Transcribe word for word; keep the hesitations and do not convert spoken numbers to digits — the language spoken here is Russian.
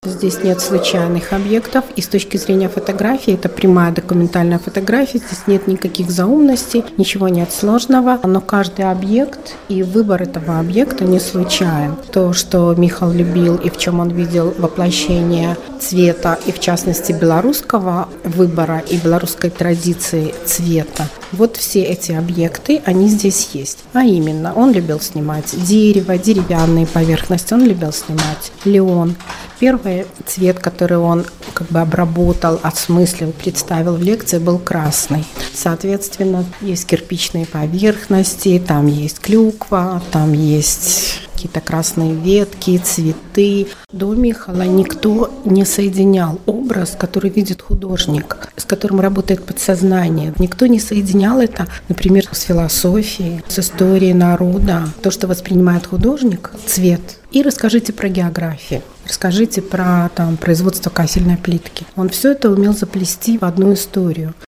Здесь нет случайных объектов, и с точки зрения фотографии это прямая документальная фотография, здесь нет никаких заумностей, ничего нет сложного, но каждый объект и выбор этого объекта не случайен. То, что Михал любил и в чем он видел воплощение цвета, и в частности белорусского выбора и белорусской традиции цвета, вот все эти объекты, они здесь есть. А именно, он любил снимать дерево, деревянные поверхности, он любил снимать лен. Первый цвет, который он как бы обработал, осмыслил, представил в лекции, был красный. Соответственно, есть кирпичные поверхности, там есть клюква, там есть какие-то красные ветки, цветы. До Михала никто не соединял образ, который видит художник, с которым работает подсознание. Никто не соединял это, например, с философией, с историей народа. То, что воспринимает художник, цвет. И расскажите про географию, расскажите про там, производство кафельной плитки. Он все это умел заплести в одну историю.